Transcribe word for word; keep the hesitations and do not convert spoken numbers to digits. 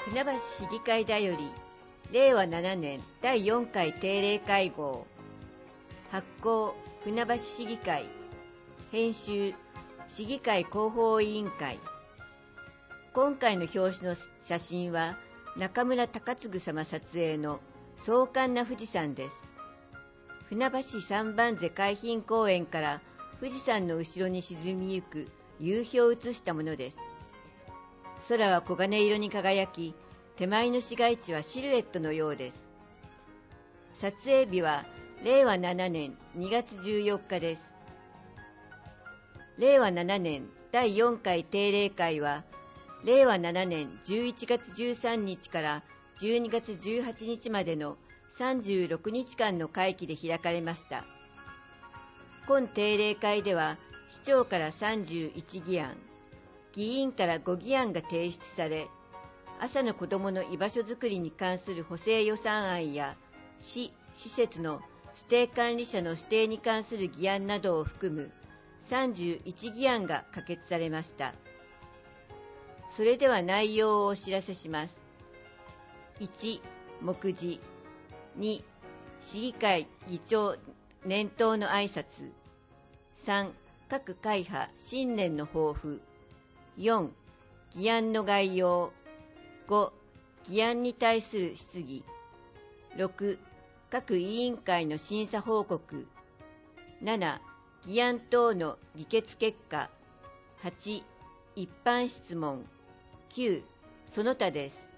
船橋市議会だよりれいわななねんだいよんかい定例会合。発行船橋市議会。編集市議会広報委員会。今回の表紙の写真は中村高次様撮影の壮観な富士山です。船橋市三番瀬海浜公園から富士山の後ろに沈みゆく夕日を写したものです。空は黄金色に輝き、手前の市街地はシルエットのようです。撮影日はれいわななねんにがつじゅうよっかです。れいわななねんだいよんかい定例会はれいわななねんじゅういちがつじゅうさんにちからじゅうにがつじゅうはちにちまでのさんじゅうろくにちかんの会期で開かれました。今定例会では市長からさんじゅういちぎあん、議員からごぎあんが提出され、朝の子どもの居場所づくりに関する補正予算案や市・施設の指定管理者の指定に関する議案などを含むさんじゅういちぎあんが可決されました。それでは内容をお知らせします。いち、目次。に、市議会議長年頭の挨拶。さん、各会派新年の抱負。よん、議案の概要。ご、議案に対する質疑。ろく、各委員会の審査報告。なな、議案等の議決結果。はち、一般質問。きゅう、その他です。